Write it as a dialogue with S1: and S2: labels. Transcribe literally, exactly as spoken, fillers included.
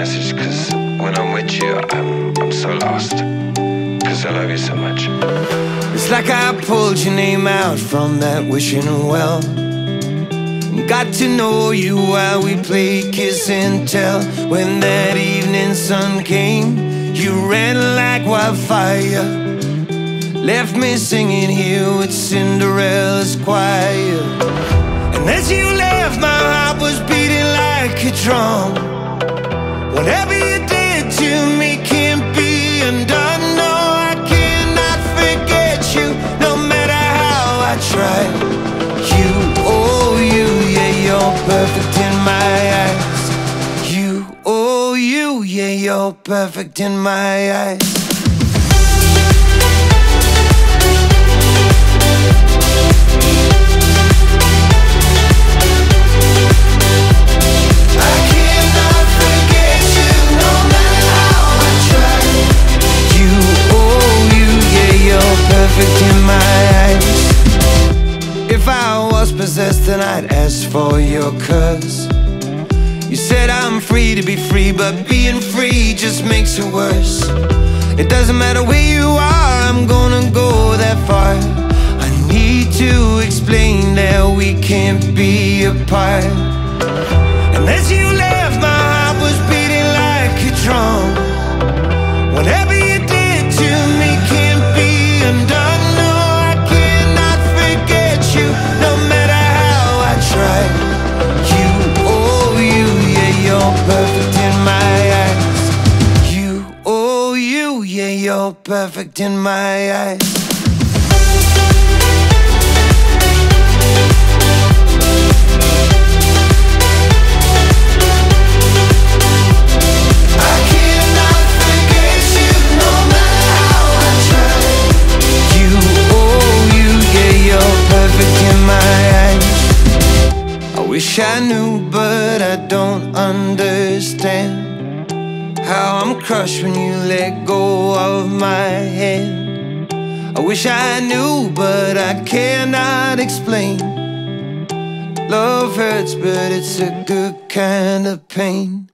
S1: message, cause when I'm with you, I'm, I'm so lost, cause I love you so much.
S2: It's like I pulled your name out from that wishing well. Got to know you while we played kiss and tell. When that evening sun came, you ran like wildfire, left me singing here with Cinderella's choir. And as you left, my heart was beating like a drum. Whatever you did to me can't be undone. No, I cannot forget you, no matter how I try. You, oh you, yeah, you're perfect in my eyes. You, oh you, yeah, you're perfect in my eyes. Perfect in my eyes. If I was possessed, then I'd ask for your curse. You said I'm free to be free, but being free just makes it worse. It doesn't matter where you are, I'm gonna go that far. I need to explain that we can't be apart. And as you left, my heart was beating like a drum. Whatever you did to me can't be undone. No, I cannot forget you, no matter how I try. You, oh you, yeah, you're perfect in my eyes. You, oh you, yeah, you're perfect in my eyes. Wish I knew, but I don't understand how I'm crushed when you let go of my hand. I wish I knew, but I cannot explain. Love hurts, but it's a good kind of pain.